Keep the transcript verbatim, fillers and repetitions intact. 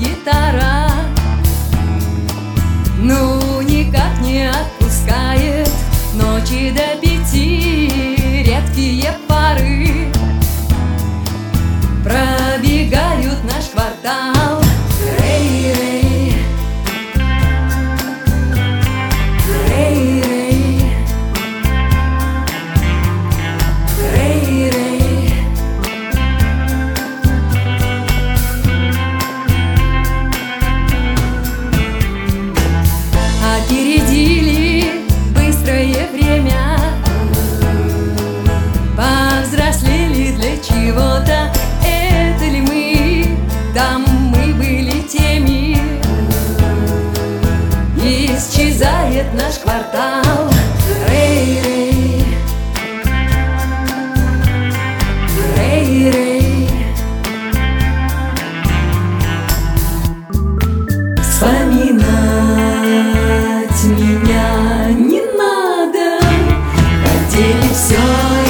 гитара, ну никак не отпускает ночи до пяти. Редкие пары пробегают наш квартал. Рей-рей, рей-рей, рей-рей. Опередили быстрое время, повзрослели для чего-то. Это ли мы? Там мы были теми. Исчезает наш квартал. Рей-рей, рей-рей. Вспоминать меня не надо, хотели все